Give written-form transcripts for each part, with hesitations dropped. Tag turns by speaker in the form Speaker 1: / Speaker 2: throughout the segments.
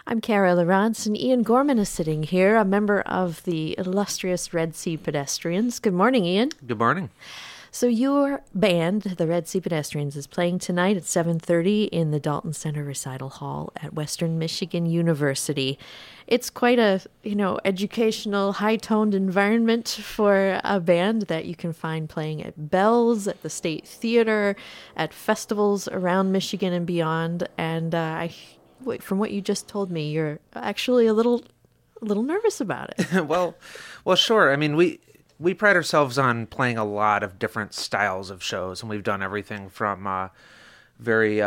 Speaker 1: I'm Kara Lawrence, and Ian Gorman is sitting here, a member of the illustrious Red Sea Pedestrians. Good morning, Ian.
Speaker 2: Good morning.
Speaker 1: So your band, the Red Sea Pedestrians, is playing tonight at 7:30 in the Dalton Center Recital Hall at Western Michigan University. It's quite a, educational, high-toned environment for a band that you can find playing at Bell's, at the State Theater, at festivals around Michigan and beyond. And from what you just told me, you're actually a little nervous about it.
Speaker 2: Well, sure. I mean, we pride ourselves on playing a lot of different styles of shows, and we've done everything from very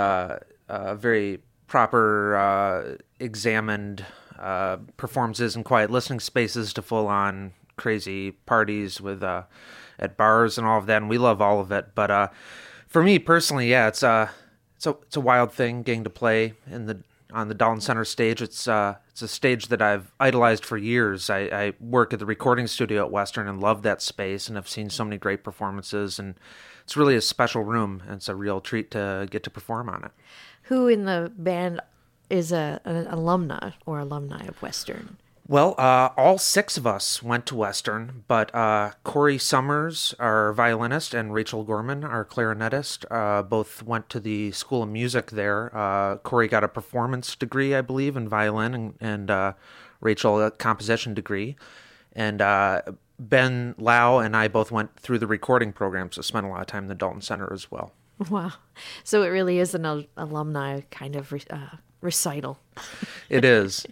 Speaker 2: proper, examined performances in quiet listening spaces to full-on crazy parties with at bars and all of that. And we love all of it. But for me personally, yeah, it's a wild thing getting to play on the Dalton Center stage. It's a stage that I've idolized for years. I work at the recording studio at Western and love that space, and I've seen so many great performances, and it's really a special room, and it's a real treat to get to perform on it.
Speaker 1: Who in the band is an alumni of Western?
Speaker 2: Well, all six of us went to Western, but Corey Summers, our violinist, and Rachel Gorman, our clarinetist, both went to the School of Music there. Corey got a performance degree, I believe, in violin, and Rachel a composition degree. And Ben Lau and I both went through the recording program, so spent a lot of time in the Dalton Center as well.
Speaker 1: Wow. So it really is an alumni kind of recital.
Speaker 2: It is.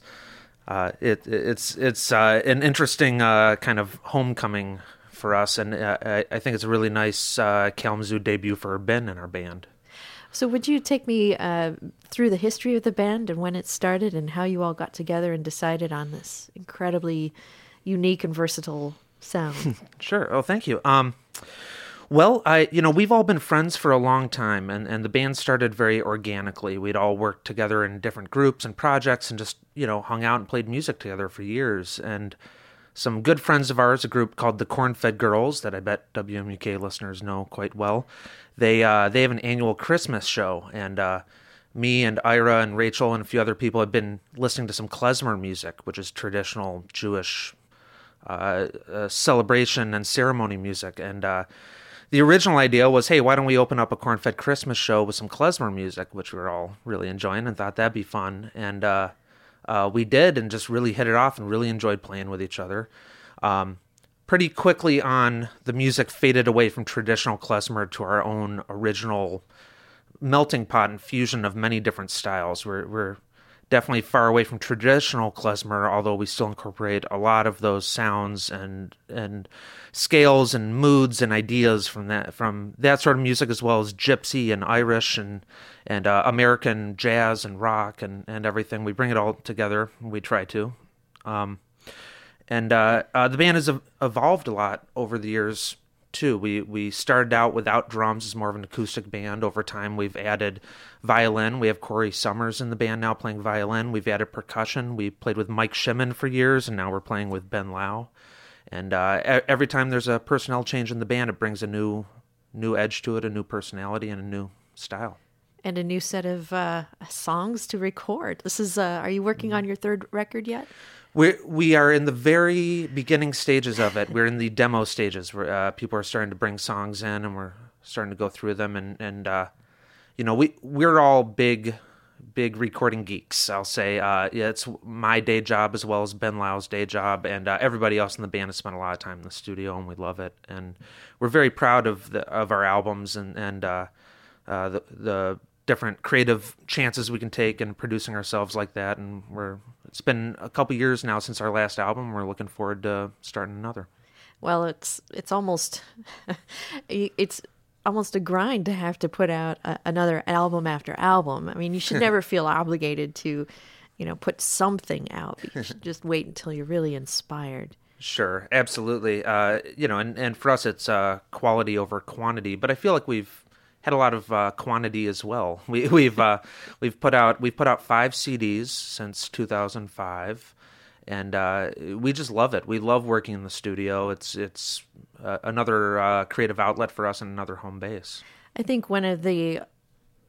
Speaker 2: It's an interesting kind of homecoming for us, and I think it's a really nice Kalamazoo debut for Ben and our band.
Speaker 1: So would you take me through the history of the band and when it started and how you all got together and decided on this incredibly unique and versatile sound?
Speaker 2: Sure. Oh, thank you. Well, we've all been friends for a long time, and the band started very organically. We'd all worked together in different groups and projects and just, hung out and played music together for years. And some good friends of ours, a group called the Corn-Fed Girls, that I bet WMUK listeners know quite well, they have an annual Christmas show, and me and Ira and Rachel and a few other people have been listening to some klezmer music, which is traditional Jewish celebration and ceremony music. And the original idea was, hey, why don't we open up a Corn-Fed Christmas show with some klezmer music, which we were all really enjoying and thought that'd be fun. And we did, and just really hit it off and really enjoyed playing with each other. Pretty quickly on, the music faded away from traditional klezmer to our own original melting pot and fusion of many different styles. We're definitely far away from traditional klezmer, although we still incorporate a lot of those sounds and scales and moods and ideas from that sort of music, as well as gypsy and Irish and American jazz and rock and everything. We bring it all together. We try to. The band has evolved a lot over the years too. We started out without drums as more of an acoustic band. Over time, we've added violin. We have Corey Summers in the band now playing violin. We've added percussion. We played with Mike Shimon for years, and now we're playing with Ben Lau. And every time there's a personnel change in the band, it brings a new edge to it, a new personality, and a new style.
Speaker 1: And a new set of songs to record. This is. Are you working on your third record yet?
Speaker 2: We are in the very beginning stages of it. We're in the demo stages where people are starting to bring songs in, and we're starting to go through them. And we're all big recording geeks. I'll say it's my day job as well as Ben Lau's day job, and everybody else in the band has spent a lot of time in the studio, and we love it. And we're very proud of our albums and the different creative chances we can take in producing ourselves like that. And it's been a couple years now since our last album. We're looking forward to starting another.
Speaker 1: Well, it's almost it's almost a grind to have to put out another album after album. I mean, you should never feel obligated to, put something out. You should just wait until you're really inspired.
Speaker 2: Sure, absolutely. And for us, it's quality over quantity. But I feel like we've had a lot of quantity as well. We've put out 5 CDs since 2005, and we just love it. We love working in the studio. It's another creative outlet for us and another home base.
Speaker 1: I think one of the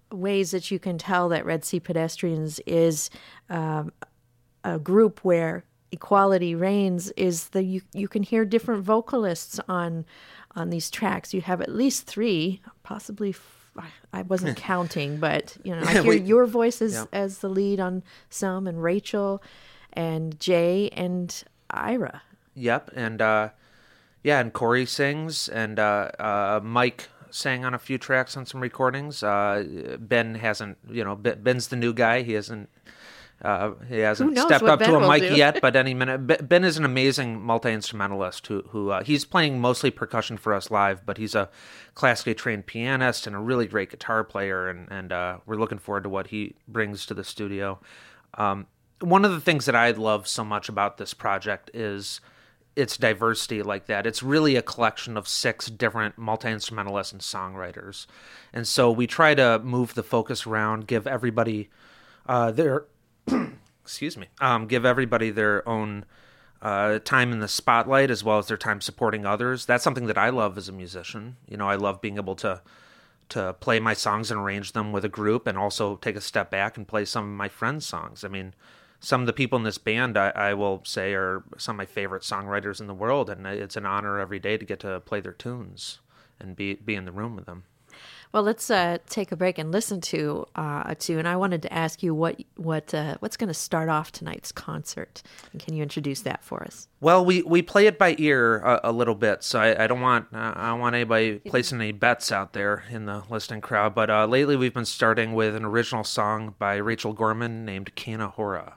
Speaker 1: ways that you can tell that Red Sea Pedestrians is a group where equality reigns is that you can hear different vocalists on these tracks. You have at least three, possibly. I wasn't counting, but I hear your voice as the lead on some, and Rachel, and Jay, and Ira.
Speaker 2: Yep, and and Corey sings, and Mike sang on a few tracks on some recordings. Ben hasn't, Ben's the new guy. He hasn't stepped up to a mic yet, but any minute. Ben is an amazing multi-instrumentalist who he's playing mostly percussion for us live, but he's a classically trained pianist and a really great guitar player, and we're looking forward to what he brings to the studio. One of the things that I love so much about this project is its diversity like that. It's really a collection of 6 different multi-instrumentalists and songwriters. And so we try to move the focus around, give everybody their give everybody their own time in the spotlight as well as their time supporting others. That's something that I love as a musician. I love being able to play my songs and arrange them with a group, and also take a step back and play some of my friends' songs. I mean, some of the people in this band, I will say, are some of my favorite songwriters in the world, and it's an honor every day to get to play their tunes and be in the room with them.
Speaker 1: Well, let's take a break and listen to a tune. I wanted to ask you what's going to start off tonight's concert, and can you introduce that for us?
Speaker 2: Well, we play it by ear a little bit, so I don't want anybody placing any bets out there in the listening crowd. But lately, we've been starting with an original song by Rachel Gorman named Cana Hora.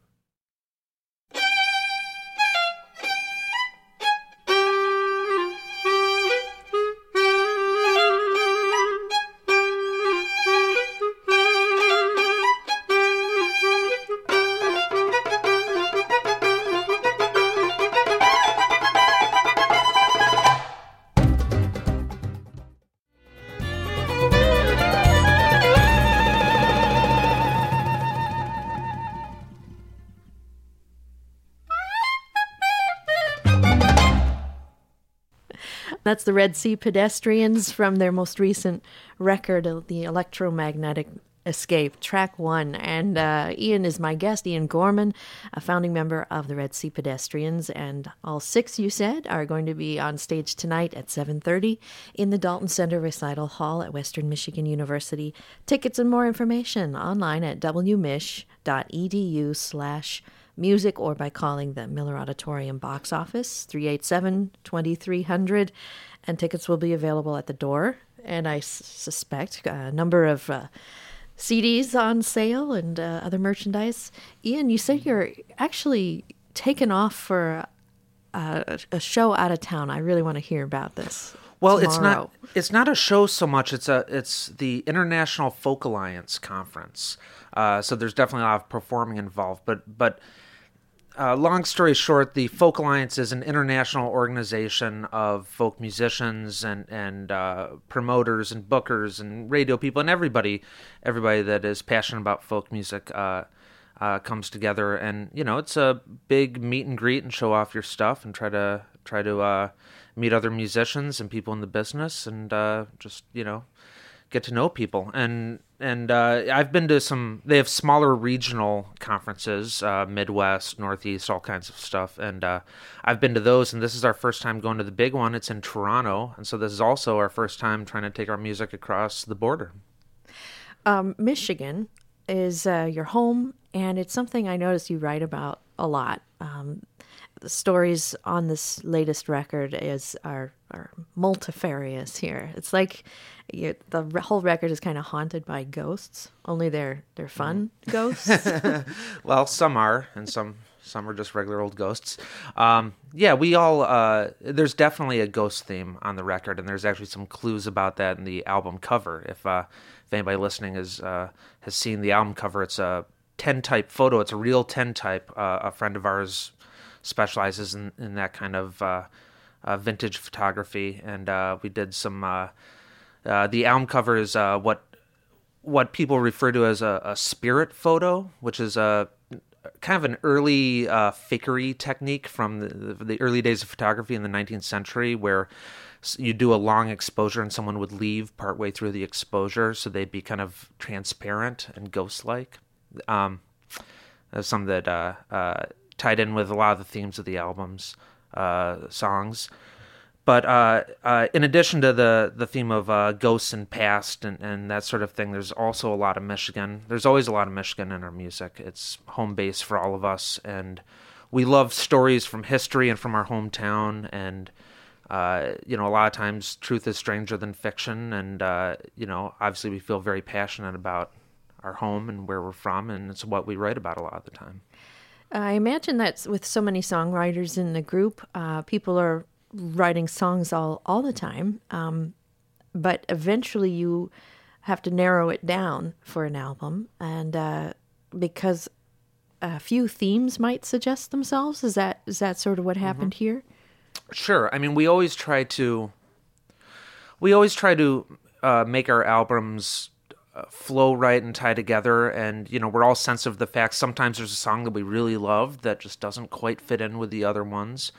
Speaker 1: That's the Red Sea Pedestrians from their most recent record, The Electromagnetic Escape, track 1. And Ian is my guest, Ian Gorman, a founding member of the Red Sea Pedestrians. And all 6, you said, are going to be on stage tonight at 7:30 in the Dalton Center Recital Hall at Western Michigan University. Tickets and more information online at wmich.edu/music, or by calling the Miller Auditorium box office, 387-2300, and tickets will be available at the door. And I suspect a number of CDs on sale and other merchandise. Ian, you said you're actually taken off for a show out of town. I really want to hear about this.
Speaker 2: Well,
Speaker 1: tomorrow.
Speaker 2: it's not a show so much. It's the International Folk Alliance Conference. So there's definitely a lot of performing involved, but long story short, the Folk Alliance is an international organization of folk musicians and promoters and bookers and radio people and everybody that is passionate about folk music comes together. And it's a big meet and greet and show off your stuff and try to meet other musicians and people in the business and just get to know people. And I've been to some. They have smaller regional conferences, Midwest, Northeast, all kinds of stuff. And I've been to those. And this is our first time going to the big one. It's in Toronto, and so this is also our first time trying to take our music across the border.
Speaker 1: Michigan is your home, and it's something I noticed you write about a lot. The stories on this latest record are multifarious here. It's like the whole record is kind of haunted by ghosts, only they're fun ghosts.
Speaker 2: Well, some are, and some are just regular old ghosts. We all there's definitely a ghost theme on the record, and there's actually some clues about that in the album cover. If anybody listening has seen the album cover, it's a 10-type photo. It's a real 10-type. A friend of ours specializes in that kind of vintage photography, and we did some. The album cover is what people refer to as a spirit photo, which is kind of an early fakery technique from the early days of photography in the 19th century, where you do a long exposure and someone would leave partway through the exposure, so they'd be kind of transparent and ghost-like. That's something that tied in with a lot of the themes of the album's songs. But in addition to the theme of ghosts and past and that sort of thing, there's also a lot of Michigan. There's always a lot of Michigan in our music. It's home base for all of us, and we love stories from history and from our hometown. And a lot of times truth is stranger than fiction. And obviously we feel very passionate about our home and where we're from, and it's what we write about a lot of the time.
Speaker 1: I imagine that with so many songwriters in the group, people are writing songs all the time, but eventually you have to narrow it down for an album, and because a few themes might suggest themselves. Is that sort of what happened here?
Speaker 2: Sure. I mean, we always try to make our albums flow right and tie together, and we're all sensitive to the fact sometimes there's a song that we really love that just doesn't quite fit in with the other ones.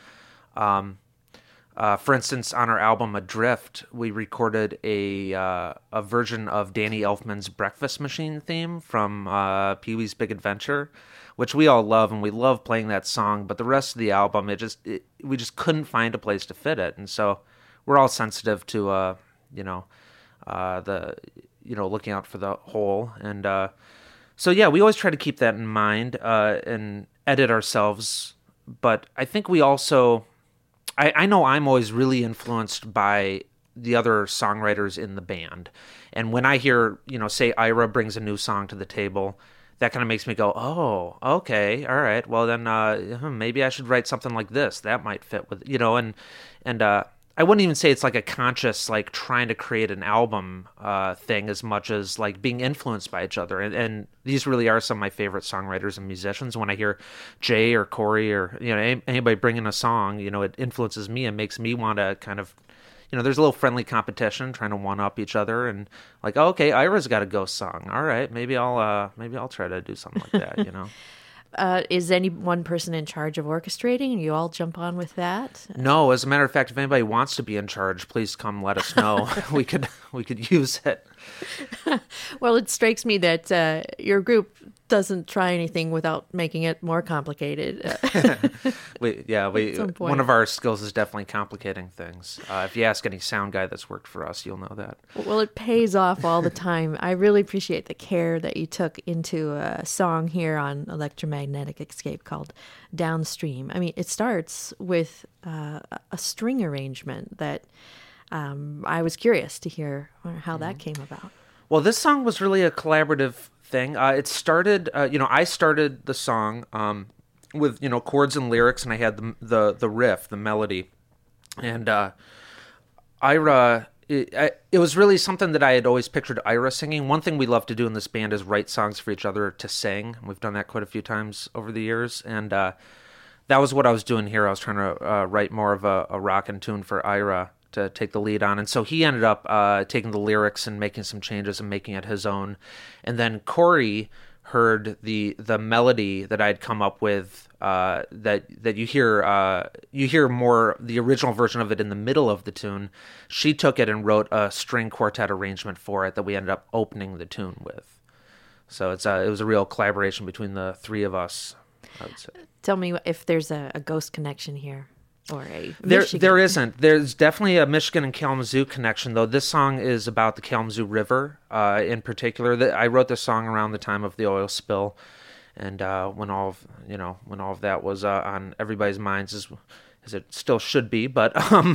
Speaker 2: For instance, on our album Adrift, we recorded a version of Danny Elfman's Breakfast Machine theme from Pee-wee's Big Adventure, which we all love, and we love playing that song. But the rest of the album, we just couldn't find a place to fit it, and so we're all sensitive to looking out for the whole, and so yeah, we always try to keep that in mind and edit ourselves. But I think we also. I know I'm always really influenced by the other songwriters in the band. And when I hear, say Ira brings a new song to the table, that kind of makes me go, oh, okay, all right. Well, then maybe I should write something like this. That might fit with, and I wouldn't even say it's like a conscious, like trying to create an album thing as much as like being influenced by each other. And these really are some of my favorite songwriters and musicians. When I hear Jay or Corey or, anybody bringing a song, it influences me and makes me want to kind of, there's a little friendly competition trying to one up each other, and like, oh, okay, Ira's got a ghost song. All right, maybe I'll try to do something like that,
Speaker 1: Is any one person in charge of orchestrating, and you all jump on with that?
Speaker 2: No, as a matter of fact, if anybody wants to be in charge, please come let us know. we could use it.
Speaker 1: Well, it strikes me that your group doesn't try anything without making it more complicated.
Speaker 2: One of our skills is definitely complicating things. If you ask any sound guy that's worked for us, you'll know that.
Speaker 1: Well, it pays off all the time. I really appreciate the care that you took into a song here on Electromagnetic Escape called Downstream. I mean, it starts with a string arrangement that I was curious to hear how that came about.
Speaker 2: Well, this song was really a collaborative thing. It started, I started the song with, chords and lyrics, and I had the riff, the melody. And Ira, it was really something that I had always pictured Ira singing. One thing we love to do in this band is write songs for each other to sing. We've done that quite a few times over the years. And that was what I was doing here. I was trying to write more of a rockin' tune for Ira to take the lead on, and so he ended up taking the lyrics and making some changes and making it his own. And then Corey heard the melody that I'd come up with that you hear more the original version of it in the middle of the tune. She took it and wrote a string quartet arrangement for it that we ended up opening the tune with. So it was a real collaboration between the three of us, I would say.
Speaker 1: Tell me if there's a ghost connection here. Or a
Speaker 2: there isn't. There's definitely a Michigan and Kalamazoo connection, though. This song is about the Kalamazoo River in particular. I wrote this song around the time of the oil spill, and when all of that was on everybody's minds, as it still should be. But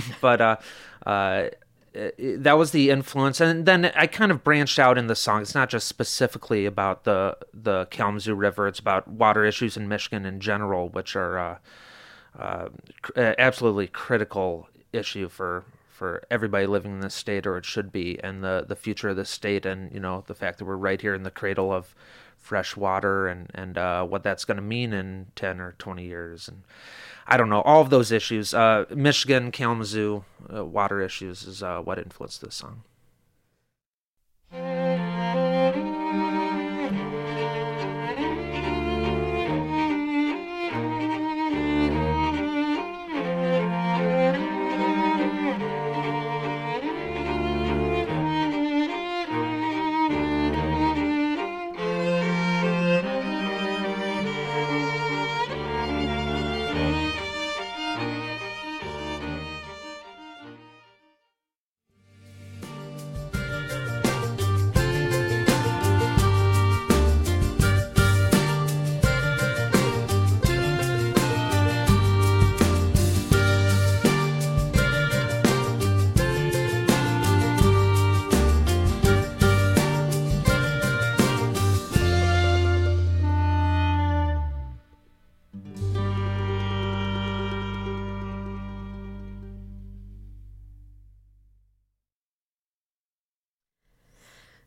Speaker 2: that was the influence, and then I kind of branched out in the song. It's not just specifically about the Kalamazoo River. It's about water issues in Michigan in general, which are absolutely critical issue for everybody living in this state, or it should be, and the future of the state, and the fact that we're right here in the cradle of fresh water, and what that's going to mean in 10 or 20 years, and I don't know, all of those issues. Michigan, Kalamazoo, water issues is what influenced this song.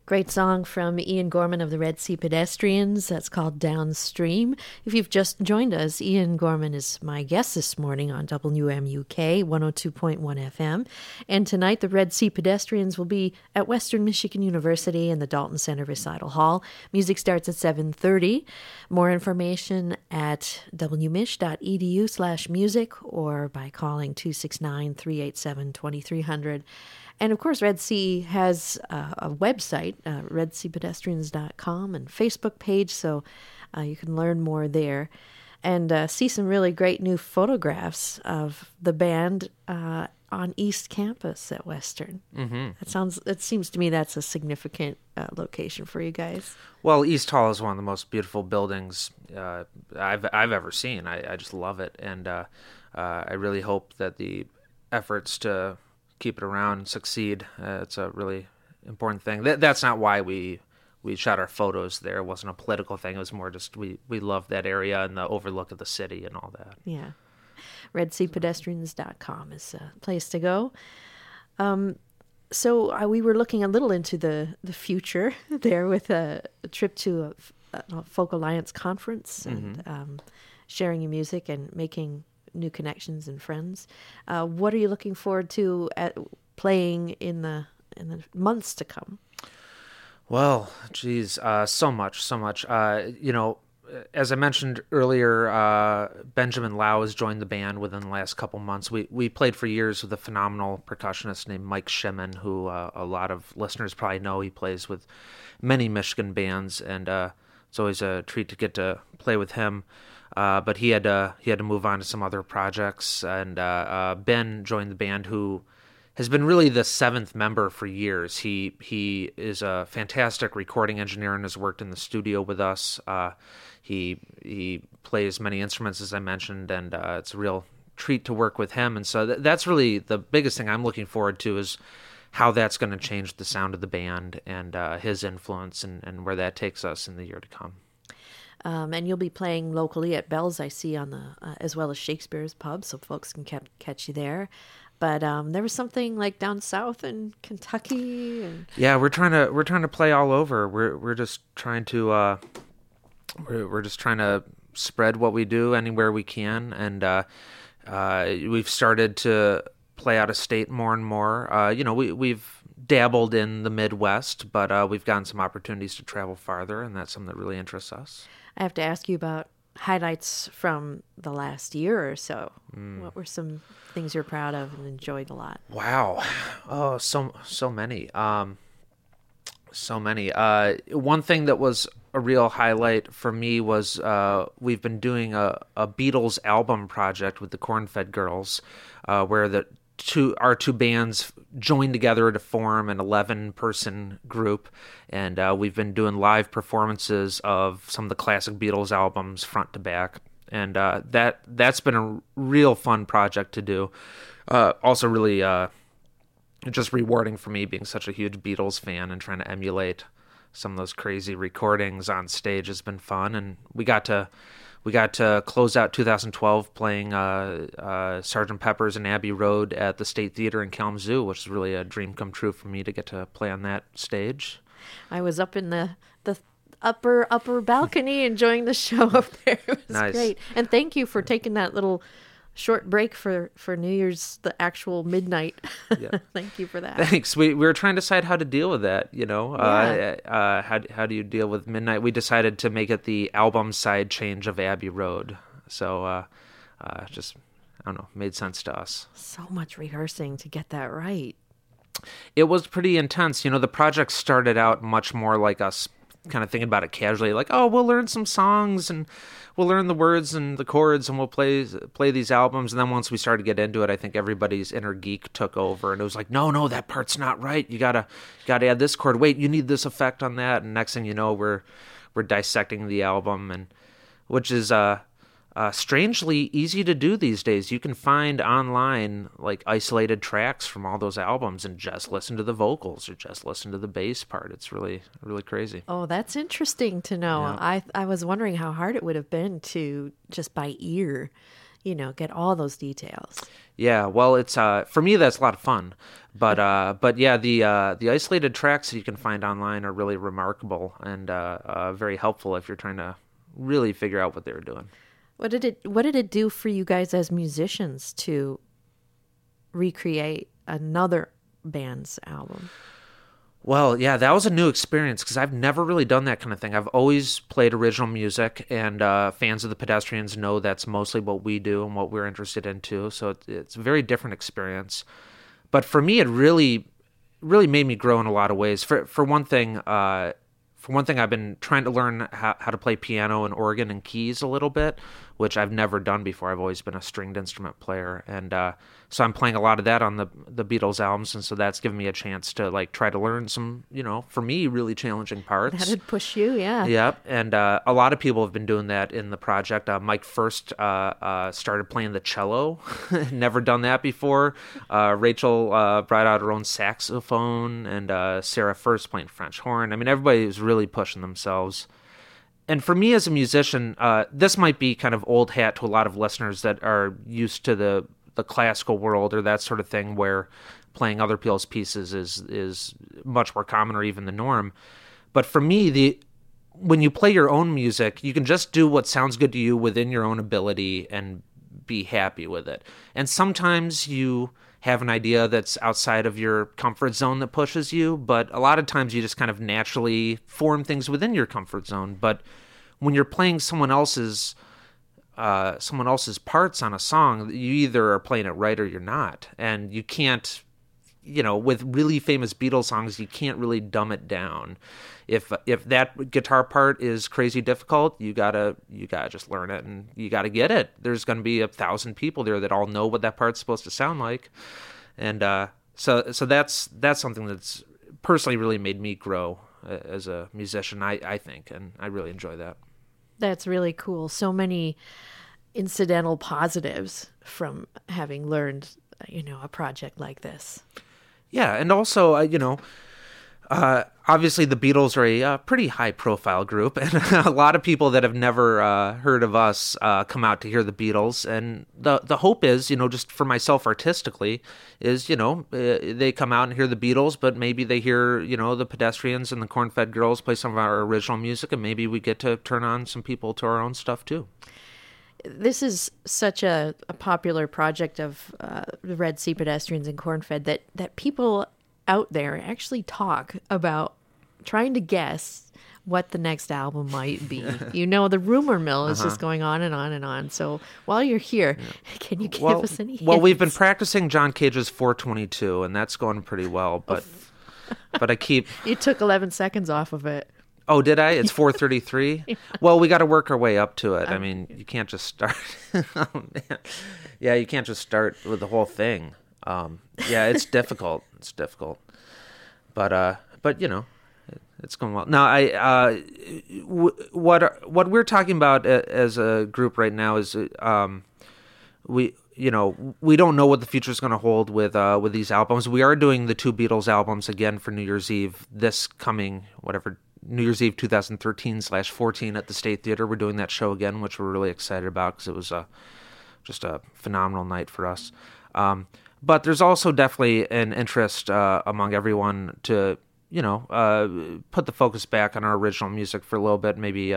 Speaker 1: Great song from Ian Gorman of the Red Sea Pedestrians. That's called Downstream. If you've just joined us, Ian Gorman is my guest this morning on WMUK 102.1 FM. And tonight, the Red Sea Pedestrians will be at Western Michigan University in the Dalton Center Recital Hall. Music starts at 7:30. More information at wmich.edu/music or by calling 269-387-2300. And of course, Red Sea has a website, redseapedestrians.com, and Facebook page, so you can learn more there and see some really great new photographs of the band on East Campus at Western. Mm-hmm. It seems to me that's a significant location for you guys.
Speaker 2: Well, East Hall is one of the most beautiful buildings I've ever seen. I just love it, and I really hope that the efforts to keep it around succeed. It's a really important thing. That's not why we shot our photos there. It wasn't a political thing. It was more just we love that area and the overlook of the city and all that.
Speaker 1: Yeah. RedSeaPedestrians.com is a place to go. So we were looking a little into the future there with a trip to a Folk Alliance conference and sharing your music and making new connections and friends. What are you looking forward to at playing in the months to come?
Speaker 2: Well, geez, so much. As I mentioned earlier, Benjamin Lau has joined the band within the last couple months. We played for years with a phenomenal percussionist named Mike Shimon, who a lot of listeners probably know. He plays with many Michigan bands, and it's always a treat to get to play with him. But he had to move on to some other projects, and Ben joined the band, who has been really the seventh member for years. He is a fantastic recording engineer and has worked in the studio with us. He plays many instruments, as I mentioned, and it's a real treat to work with him. And so that's really the biggest thing I'm looking forward to, is how that's going to change the sound of the band and his influence and where that takes us in the year to come.
Speaker 1: And you'll be playing locally at Bell's, I see, on the as well as Shakespeare's Pub, so folks can catch you there. But there was something like down south in Kentucky.
Speaker 2: Yeah, we're trying to play all over. We're just trying to we're just trying to spread what we do anywhere we can, and we've started to play out of state more and more. We've dabbled in the Midwest, but we've gotten some opportunities to travel farther, and that's something that really interests us.
Speaker 1: I have to ask you about highlights from the last year or so. What were some things you're proud of and enjoyed a lot?
Speaker 2: Wow. Oh, so many. So many. One thing that was a real highlight for me was we've been doing a Beatles album project with the Corn-Fed Girls, where our two bands joined together to form an 11-person group, and we've been doing live performances of some of the classic Beatles albums front to back, and that's been a real fun project to do. Also really just rewarding for me, being such a huge Beatles fan and trying to emulate some of those crazy recordings on stage has been fun, and we got to close out 2012 playing Sgt. Pepper's and Abbey Road at the State Theater in Kalamazoo, which is really a dream come true for me to get to play on that stage.
Speaker 1: I was up in the upper balcony enjoying the show up there. It was
Speaker 2: nice.
Speaker 1: Great. And thank you for taking that little short break for New Year's, the actual midnight.
Speaker 2: Yeah.
Speaker 1: Thank you for that.
Speaker 2: Thanks. We were trying to decide how to deal with that,
Speaker 1: Yeah.
Speaker 2: How do you deal with midnight? We decided to make it the album side change of Abbey Road. So just, I don't know, made sense to us.
Speaker 1: So much rehearsing to get that right.
Speaker 2: It was pretty intense. The project started out much more like us kind of thinking about it casually, like, oh, we'll learn some songs and we'll learn the words and the chords and we'll play these albums. And then once we started to get into it, I think everybody's inner geek took over, and it was like, no, that part's not right. You gotta add this chord. Wait, you need this effect on that. And next thing you know, we're dissecting the album, and which is strangely easy to do these days. You can find online like isolated tracks from all those albums and just listen to the vocals or just listen to the bass part. It's really, really crazy.
Speaker 1: Oh, that's interesting to know.
Speaker 2: Yeah.
Speaker 1: I was wondering how hard it would have been to just by ear, get all those details.
Speaker 2: Yeah, well, it's for me that's a lot of fun, but yeah, the isolated tracks that you can find online are really remarkable and very helpful if you're trying to really figure out what they were doing.
Speaker 1: What did it do for you guys as musicians to recreate another band's album?
Speaker 2: Well, yeah, that was a new experience because I've never really done that kind of thing. I've always played original music, and fans of the Pedestrians know that's mostly what we do and what we're interested in too. So it's a very different experience. But for me, it really made me grow in a lot of ways. For one thing, I've been trying to learn how to play piano and organ and keys a little bit, which I've never done before. I've always been a stringed instrument player, and so I'm playing a lot of that on the Beatles albums, and so that's given me a chance to try to learn some, for me, really challenging parts.
Speaker 1: That'd push you, yeah.
Speaker 2: Yep, and a lot of people have been doing that in the project. Mike first started playing the cello, never done that before. Rachel brought out her own saxophone, and Sarah first playing French horn. I mean, everybody was really pushing themselves. And for me as a musician, this might be kind of old hat to a lot of listeners that are used to the classical world or that sort of thing, where playing other people's pieces is much more common or even the norm. But for me, when you play your own music, you can just do what sounds good to you within your own ability and be happy with it. And sometimes you have an idea that's outside of your comfort zone that pushes you, but a lot of times you just kind of naturally form things within your comfort zone. But when you're playing someone else's parts on a song, you either are playing it right or you're not. And you can't, with really famous Beatles songs, you can't really dumb it down. If that guitar part is crazy difficult, you gotta just learn it, and you gotta get it. There's gonna be 1,000 people there that all know what that part's supposed to sound like, and so that's something that's personally really made me grow as a musician. I think, and I really enjoy that.
Speaker 1: That's really cool. So many incidental positives from having learned, a project like this.
Speaker 2: Yeah, and also, obviously the Beatles are a pretty high-profile group, and a lot of people that have never heard of us come out to hear the Beatles. And the hope is, just for myself artistically, is, they come out and hear the Beatles, but maybe they hear, the Pedestrians and the Corn-Fed Girls play some of our original music, and maybe we get to turn on some people to our own stuff too.
Speaker 1: This is such a popular project of the Red Sea Pedestrians and Corn-Fed that people out there actually talk about trying to guess what the next album might be. The rumor mill is just going on and on and on. So while you're here, can you give us any hints?
Speaker 2: Well, we've been practicing John Cage's 422, and that's going pretty well, but I keep...
Speaker 1: You took 11 seconds off of it.
Speaker 2: Oh, did I? It's 4:33? Yeah. Well, we got to work our way up to it. I mean, you can't just start... Oh, man. Yeah, you can't just start with the whole thing. Yeah, it's difficult. It's difficult. But it's going well. Now, what we're talking about as a group right now is we don't know what the future is going to hold with these albums. We are doing the 2 Beatles albums again for New Year's Eve this coming New Year's Eve 2013/14 at the State Theater. We're doing that show again, which we're really excited about because it was just a phenomenal night for us. But there's also definitely an interest among everyone to, put the focus back on our original music for a little bit. Maybe,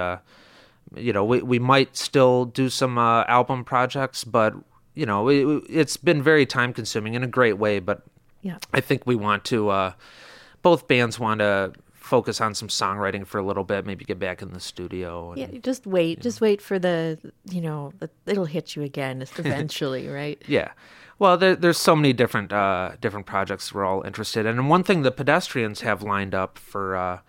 Speaker 2: we might still do some album projects, but, it's been very time consuming in a great way. But
Speaker 1: yeah. I
Speaker 2: think we want to, both bands want to focus on some songwriting for a little bit, maybe get back in the studio. And,
Speaker 1: just wait. Just wait for it'll hit you again eventually, right?
Speaker 2: Yeah. Well, there's so many different projects we're all interested in. And one thing the Pedestrians have lined up for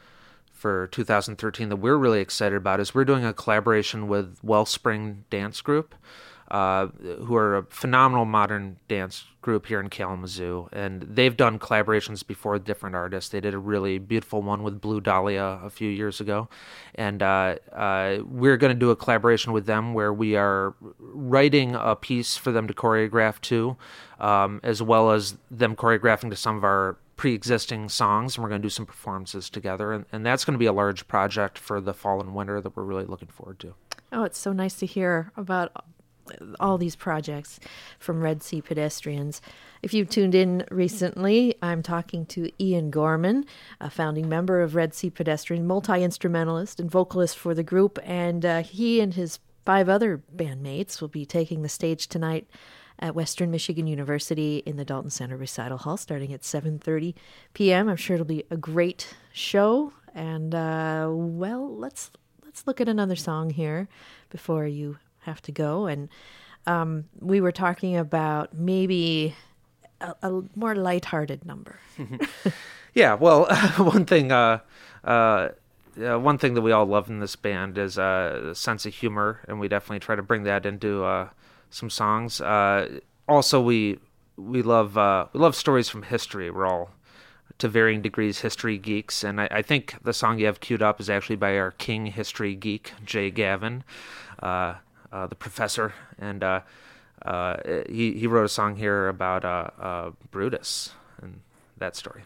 Speaker 2: 2013 that we're really excited about is we're doing a collaboration with Wellspring Dance Group, who are a phenomenal modern dance group here in Kalamazoo. And they've done collaborations before with different artists. They did a really beautiful one with Blue Dahlia a few years ago. And we're going to do a collaboration with them where we are writing a piece for them to choreograph to, as well as them choreographing to some of our pre-existing songs. And we're going to do some performances together. And that's going to be a large project for the fall and winter that we're really looking forward to.
Speaker 1: Oh, it's so nice to hear about all these projects from Red Sea Pedestrians. If you've tuned in recently, I'm talking to Ian Gorman, a founding member of Red Sea Pedestrian, multi-instrumentalist and vocalist for the group, and he and his 5 other bandmates will be taking the stage tonight at Western Michigan University in the Dalton Center Recital Hall starting at 7:30 p.m. I'm sure it'll be a great show. And, well, let's look at another song here before you have to go. And we were talking about maybe a more lighthearted number.
Speaker 2: Yeah, well, one thing that we all love in this band is a sense of humor, and we definitely try to bring that into some songs. Also, we love stories from history. We're all, to varying degrees, history geeks, and I think the song you have queued up is actually by our king history geek, Jay Gavin, the professor, and he wrote a song here about Brutus and that story.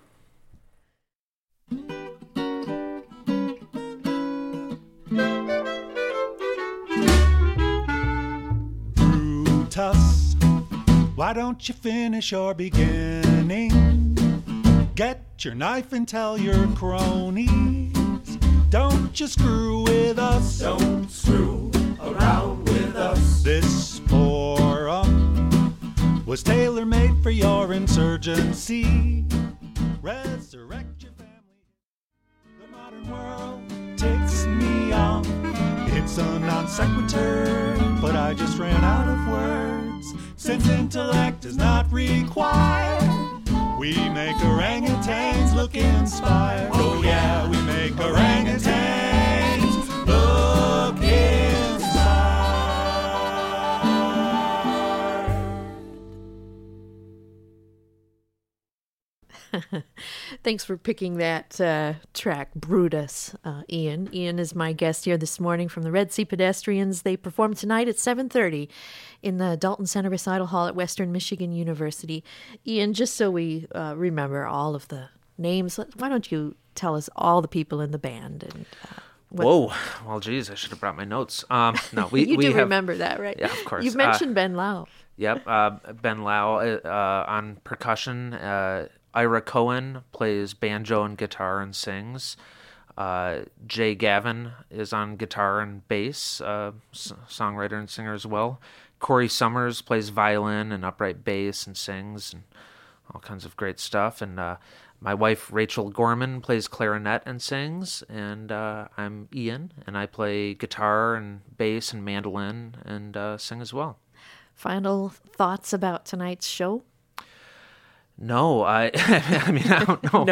Speaker 3: Brutus, why don't you finish your beginning? Get your knife and tell your cronies. Don't you screw with us.
Speaker 4: Don't screw around with us.
Speaker 3: This forum was tailor-made for your insurgency. Resurrect your family. The modern world takes me on. It's a non sequitur, but I just ran out of words. Since intellect is not required, we make orangutans look inspired. Oh yeah, we make orangutans look
Speaker 1: inspired. Thanks for picking that track, Brutus, Ian. Ian is my guest here this morning from the Red Sea Pedestrians. They perform tonight at 7:30 in the Dalton Center Recital Hall at Western Michigan University. Ian, just so we remember all of the names, why don't you tell us all the people in the band? And
Speaker 2: Whoa, well, geez, I should have brought my notes. No,
Speaker 1: you
Speaker 2: we
Speaker 1: do
Speaker 2: have,
Speaker 1: remember that, right?
Speaker 2: Yeah, of course.
Speaker 1: You've mentioned Ben Lau.
Speaker 2: Yep, Ben Lau on percussion. Ira Cohen plays banjo and guitar and sings. Jay Gavin is on guitar and bass, songwriter and singer as well. Corey Summers plays violin and upright bass and sings and all kinds of great stuff. And my wife, Rachel Gorman, plays clarinet and sings. And I'm Ian, and I play guitar and bass and mandolin and sing as well. Final
Speaker 1: thoughts about tonight's show?
Speaker 2: No, I mean, I don't know.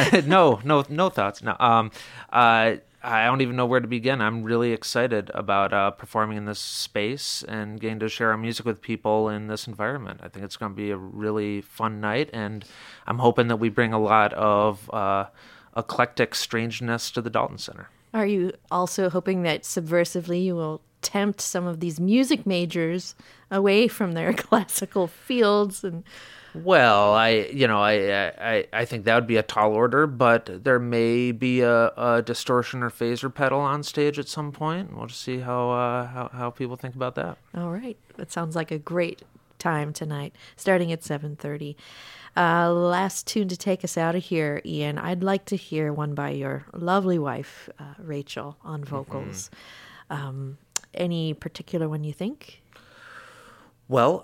Speaker 2: No thoughts. No. I don't even know where to begin. I'm really excited about performing in this space and getting to share our music with people in this environment. I think it's going to be a really fun night, and I'm hoping that we bring a lot of eclectic strangeness to the Dalton Center. Are you also hoping that subversively you will tempt some of these music majors away from their classical fields? And well, I think that would be a tall order, but there may be a distortion or phaser pedal on stage at some point. We'll just see how people think about that. All right, that sounds like a great time tonight, starting at 7:30. Last tune to take us out of here, Ian. I'd like to hear one by your lovely wife, Rachel, on vocals. Mm-hmm. Any particular one you think? Well,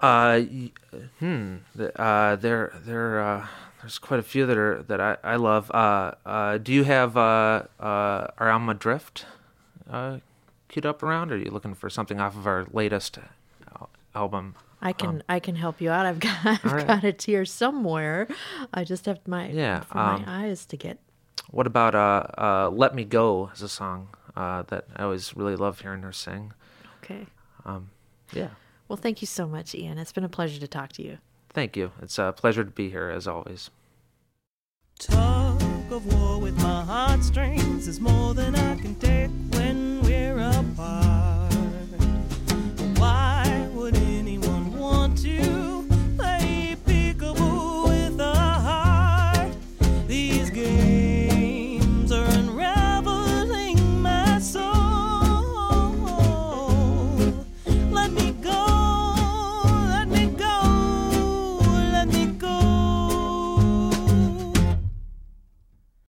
Speaker 2: there's quite a few that I love. Do you have our Alma Drift queued up around? Or are you looking for something off of our latest album? I can help you out. I've got it here somewhere. I just have my eyes to get. What about "Let Me Go" is a song that I always really love hearing her sing. Okay. Yeah. Well, thank you so much, Ian. It's been a pleasure to talk to you. Thank you. It's a pleasure to be here, as always.
Speaker 5: Tug of war with my heartstrings is more than I can take when we're apart.